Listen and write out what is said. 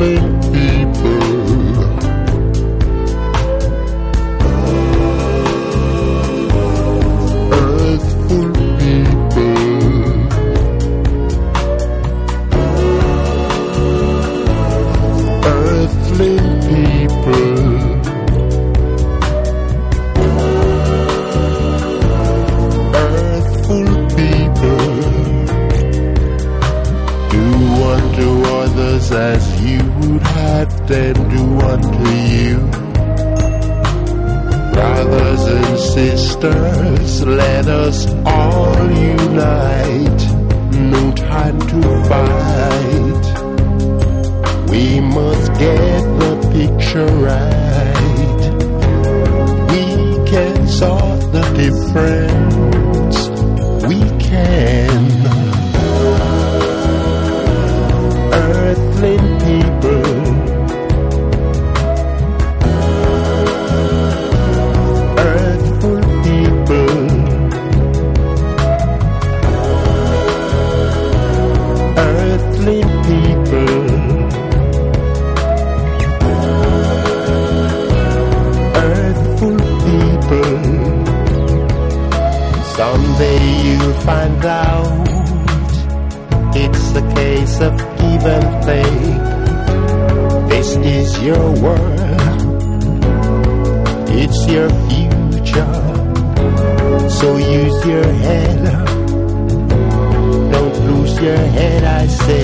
As you would have them do unto you. Brothers and sisters, let us all unite. No time to fight. We must get the picture right. We can solve the difference. We can. Earthling people, earthful people, earthling people, earthful people. Someday you'll find out it's a case of give and take. This is your world, it's your future. So use your head, don't lose your head, I say.